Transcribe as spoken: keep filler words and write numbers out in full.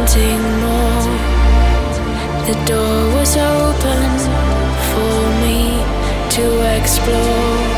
wanting more. The door was open for me to explore.